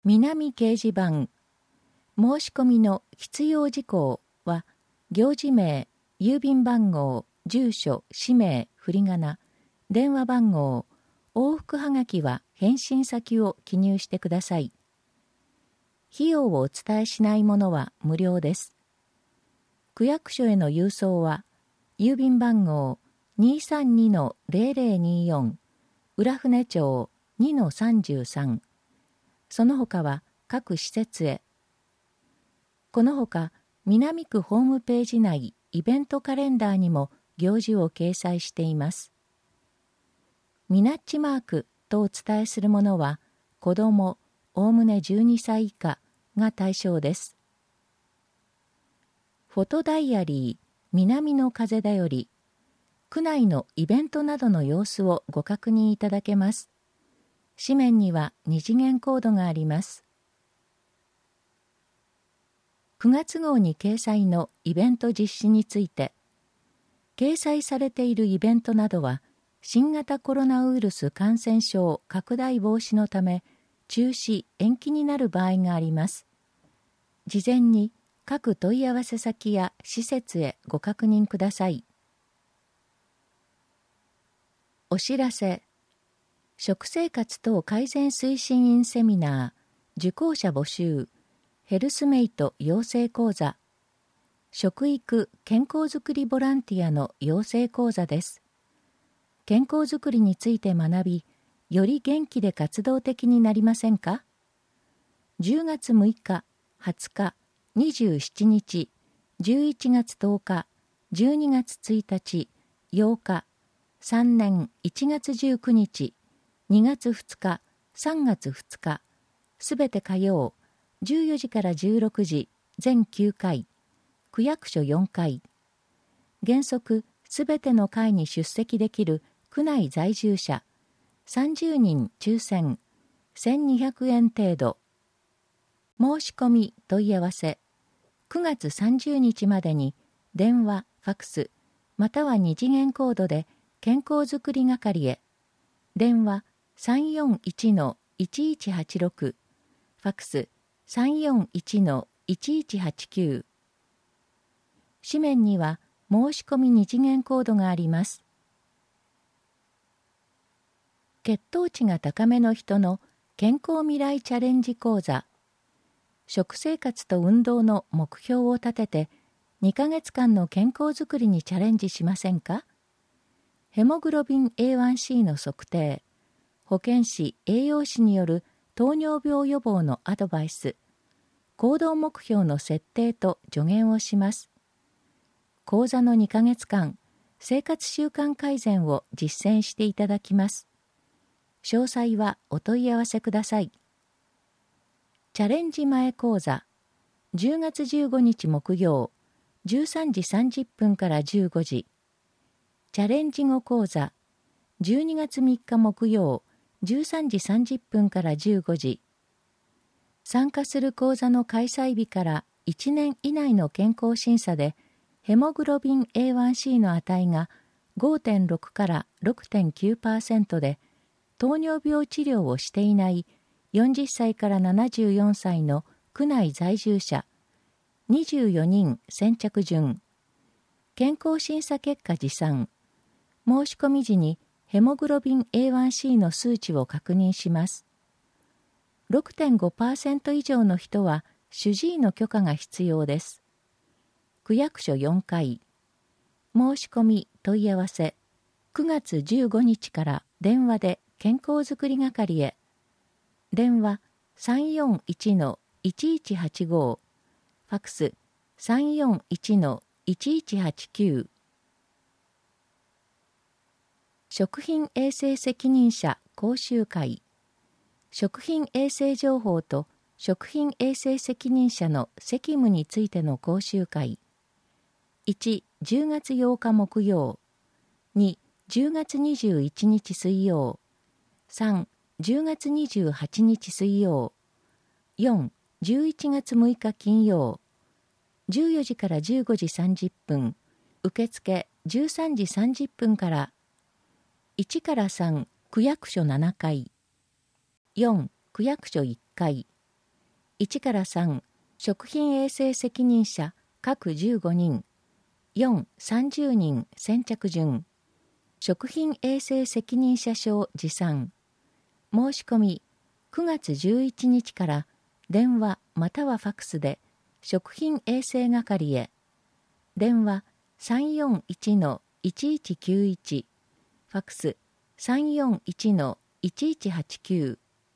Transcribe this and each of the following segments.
南掲示板申し込みの必要事項は行事名、郵便番号、住所、氏名、振り仮名、電話番号、往復はがきは返信先を記入してください。費用をお伝えしないものは無料です。区役所への郵送は郵便番号 232-0024 浦船町 2-33 その他は各施設へ。このほか南区ホームページ内イベントカレンダーにも行事を掲載しています。ミナッチマークとお伝えするものは子どもおおむね12歳以下が対象です。フォトダイアリー南の風だより区内のイベントなどの様子をご確認いただけます。紙面には2次元コードがあります。9月号に掲載のイベント実施について、掲載されているイベントなどは新型コロナウイルス感染症拡大防止のため中止・延期になる場合があります。事前に各問い合わせ先や施設へご確認ください。お知らせ。食生活等改善推進員セミナー受講者募集ヘルスメイト養成講座食育健康づくりボランティアの養成講座です。健康づくりについて学び、より元気で活動的になりませんか？ 10 月6日、20日、27日、11月10日、12月1日、8日、3年1月19日、2月2日、3月2日、すべて火曜、14時から16時、全9回、区役所4回。原則、すべての会に出席できる区内在住者、30人抽選、1200円程度。申し込み問い合わせ、9月30日までに、電話、ファクス、または2次元コードで健康づくり係へ。電話、341-1186、ファクス 341-1189。紙面には申し込み2次元コードがあります。血糖値が高めの人の健康未来チャレンジ講座。食生活と運動の目標を立てて2ヶ月間の健康づくりにチャレンジしませんか？ヘモグロビン A1C の測定、保健師・栄養士による糖尿病予防のアドバイス、行動目標の設定と助言をします。講座の2ヶ月間、生活習慣改善を実践していただきます。詳細はお問い合わせください。チャレンジ前講座、10月15日木曜、13時30分から15時。チャレンジ後講座、12月3日木曜、13時30分から15時。参加する講座の開催日から1年以内の健康審査で、ヘモグロビン A1C の値が 5.6 から 6.9% で、糖尿病治療をしていない40歳から74歳の区内在住者、24人先着順。健康審査結果持参。申し込み時にヘモグロビン A1C の数値を確認します。6.5% 以上の人は主治医の許可が必要です。区役所4回。申し込み問い合わせ。9月15日から電話で健康づくり係へ。電話 341-1185。ファクス 341-1189。食品衛生責任者講習会。食品衛生情報と食品衛生責任者の責務についての講習会。1、10月8日木曜。2、10月21日水曜。3、10月28日水曜。4、11月6日金曜。14時から15時30分。受付13時30分から。1から3、区役所7階。4、区役所1階。 1から3、食品衛生責任者各15人、4、30人先着順。食品衛生責任者証持参。申し込み、9月11日から電話またはファックスで食品衛生係へ。電話 341-1191、ファックス 341-1189。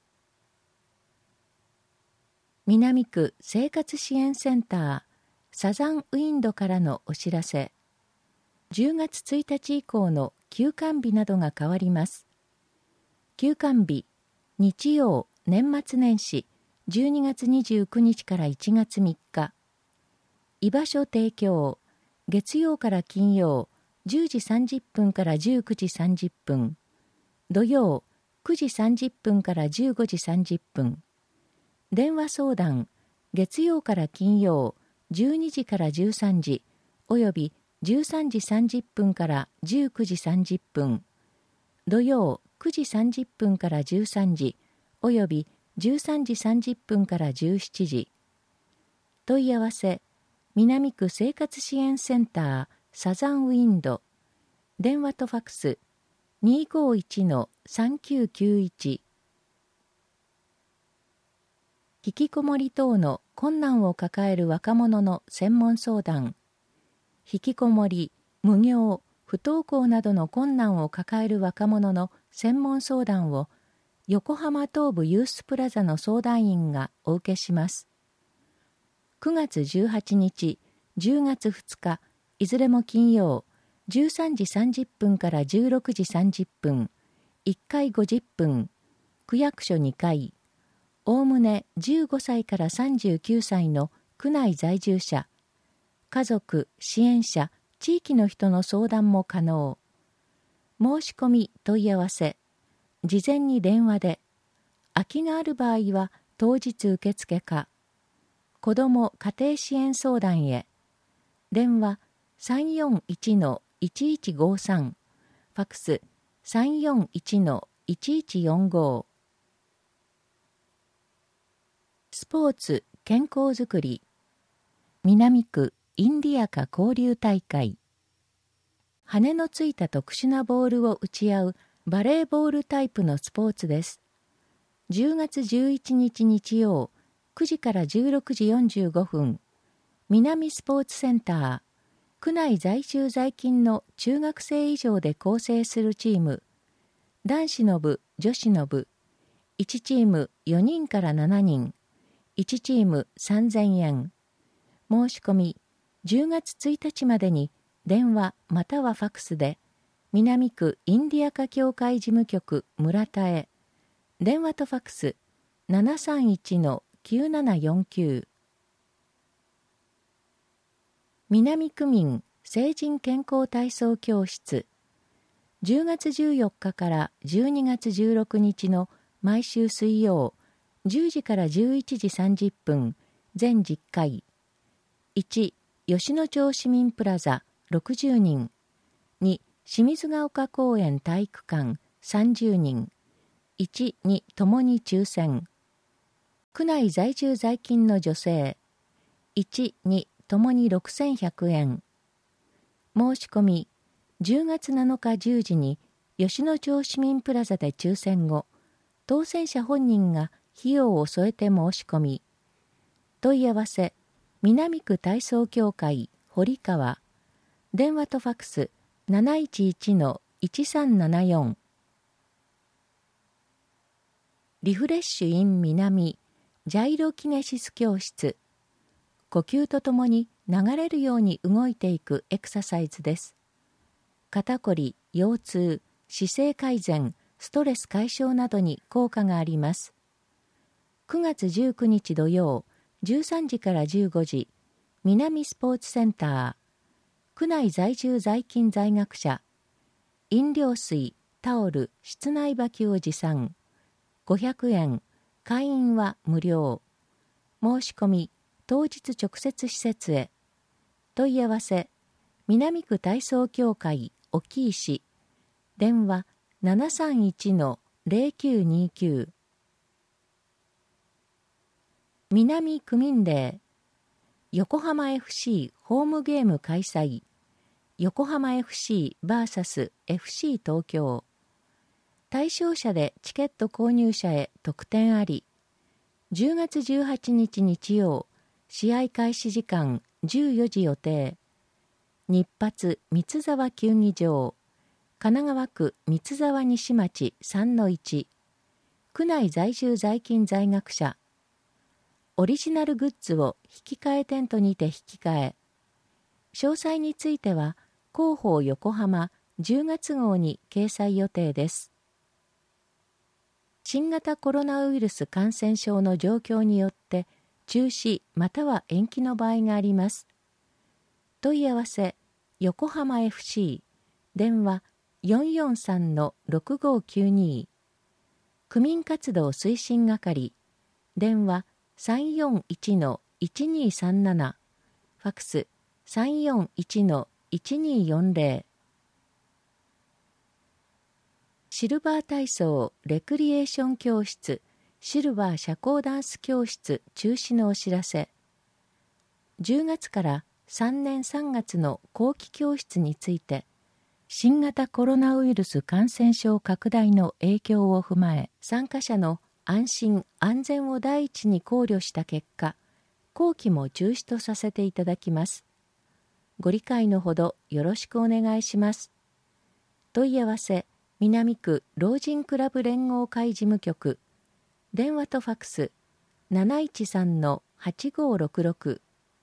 南区生活支援センターサザンウィンドからのお知らせ。10月1日以降の休館日などが変わります。休館日、日曜、年末年始、12月29日から1月3日。居場所提供、月曜から金曜、10時30分から19時30分。土曜、9時30分から15時30分。電話相談、月曜から金曜、12時から13時、および13時30分から19時30分。土曜、9時30分から13時、および13時30分から17時。問い合わせ、南区生活支援センターサザンウィンド。電話とファックス、251-3991。引きこもり等の困難を抱える若者の専門相談。引きこもり、無業、不登校などの困難を抱える若者の専門相談を横浜東部ユースプラザの相談員がお受けします。9月18日、10月2日、いずれも金曜、13時30分から16時30分、1回50分、区役所2階、おおむね15歳から39歳の区内在住者、家族、支援者、地域の人の相談も可能。申し込み、問い合わせ、事前に電話で、空きがある場合は当日受付か、子ども家庭支援相談へ、電話 341-1153、ファックス 341-1145。スポーツ・健康づくり。南区インディアカ交流大会。羽のついた特殊なボールを打ち合うバレーボールタイプのスポーツです。10月11日日曜、9時から16時45分、南スポーツセンター、区内在住在勤の中学生以上で構成するチーム、男子の部、女子の部、1チーム4人から7人、1チーム3000円。申し込み、10月1日までに電話またはファックスで、南区インディアカ協会事務局村田へ、電話とファックス 731-9749。南区民成人健康体操教室。10月14日から12月16日の毎週水曜、10時から11時30分、全10回。1、吉野町市民プラザ60人。2、清水ヶ丘公園体育館30人。1、2ともに抽選。区内在住在勤の女性。1、2ともに6100円。申し込み、10月7日10時に吉野町市民プラザで抽選後、当選者本人が費用を添えて申し込み。問い合わせ、南区体操協会堀川。電話とファックス 711-1374。リフレッシュイン南ジャイロキネシス教室。呼吸とともに流れるように動いていくエクササイズです。肩こり、腰痛、姿勢改善、ストレス解消などに効果があります。9月19日土曜、13時から15時、南スポーツセンター、区内在住在勤在学者、飲料水、タオル、室内履きを持参、500円、会員は無料。申し込み、当日直接施設へ。問い合わせ、南区体操協会沖石。電話 731-0929。 南区民デー、横浜 FC ホームゲーム開催、横浜 FC vs FC 東京。対象者でチケット購入者へ特典あり。10月18日日曜、試合開始時間14時予定。日発三沢球技場、神奈川区三沢西町 3-1。区内在住在勤在学者。オリジナルグッズを引き換えテントにて引き換え。詳細については、広報横浜10月号に掲載予定です。新型コロナウイルス感染症の状況によって中止または延期の場合があります。問い合わせ、横浜 FC、電話 443-6592、区民活動推進係、電話 341-1237、ファクス 341-1240。シルバー体操レクリエーション教室、シルバー社交ダンス教室中止のお知らせ。10月から3年3月の後期教室について、新型コロナウイルス感染症拡大の影響を踏まえ、参加者の安心安全を第一に考慮した結果、後期も中止とさせていただきます。ご理解のほどよろしくお願いします。問い合わせ、南区老人クラブ連合会事務局、電話とファクス 713-8566。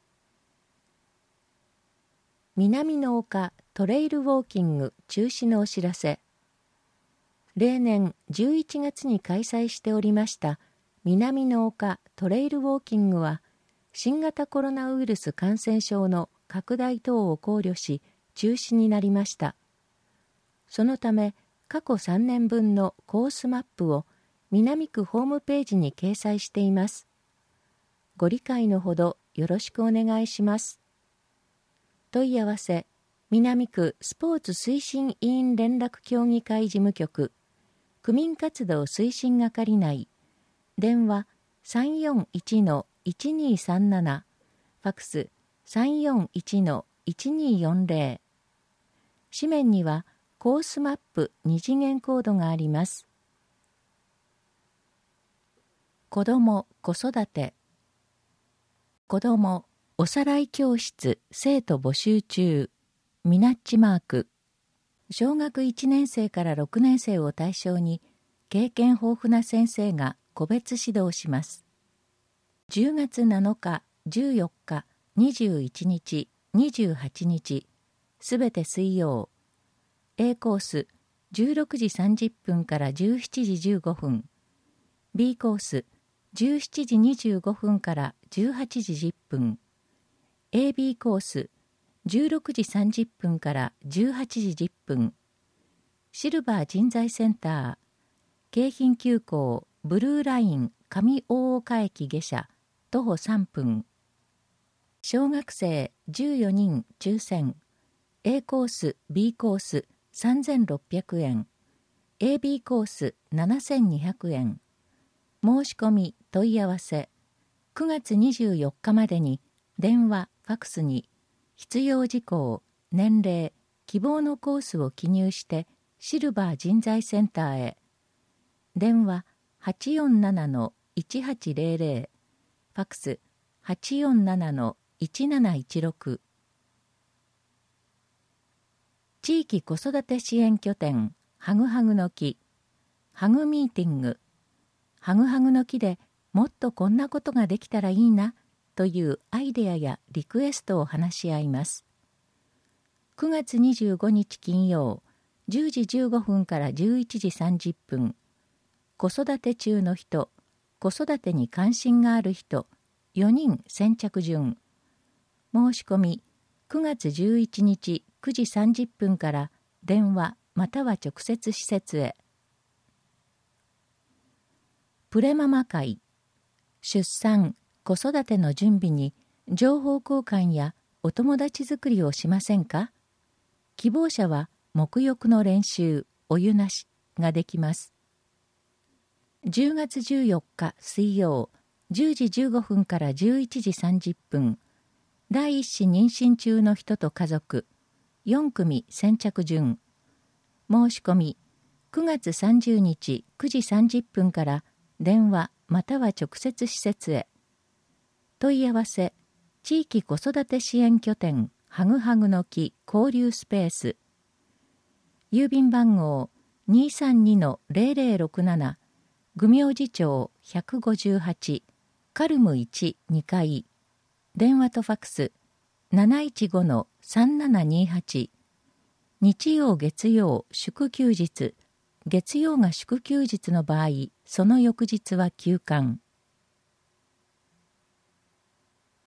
南の丘トレイルウォーキング中止のお知らせ。例年11月に開催しておりました南の丘トレイルウォーキングは、新型コロナウイルス感染症の拡大等を考慮し中止になりました。そのため、過去3年分のコースマップを南区ホームページに掲載しています。ご理解のほどよろしくお願いします。問い合わせ、南区スポーツ推進委員連絡協議会事務局、区民活動推進係内、電話 341-1237、ファクス 341-1240。紙面にはコースマップ2次元コードがあります。子ども・子育て。子どもおさらい教室生徒募集中。ミナッチマーク。小学1年生から6年生を対象に経験豊富な先生が個別指導します。10月7日、14日、21日、28日、すべて水曜。A コース16時30分から17時15分。B コース17時25分から18時10分。AB コース16時30分から18時10分。シルバー人材センター、京浜急行ブルーライン上大岡駅下車、徒歩3分。小学生14人抽選。A コース B コース3600円。AB コース7200円。申し込み問い合わせ。9月24日までに電話、ファクスに必要事項、年齢、希望のコースを記入してシルバー人材センターへ。電話 847-1800、ファクス 847-1716。地域子育て支援拠点ハグハグの木、ハグミーティング。ハグハグの木でもっとこんなことができたらいいなというアイデアやリクエストを話し合います。9月25日金曜、10時15分から11時30分。子育て中の人、子育てに関心がある人、4人先着順。申し込み、9月11日9時30分から電話または直接施設へ。プレママ会、出産、子育ての準備に情報交換やお友達作りをしませんか？希望者は沐浴の練習、お湯なしができます。10月14日水曜、 10時15分から11時30分、第一子妊娠中の人と家族、4組先着順。申し込み、9月30日9時30分から電話または直接施設へ。問い合わせ、地域子育て支援拠点、はぐはぐの木交流スペース。郵便番号 232-0067、愚明寺町158、カルム1、2階。電話とファクス 715-3728。日曜月曜祝休日、月曜が祝休日の場合、その翌日は休館。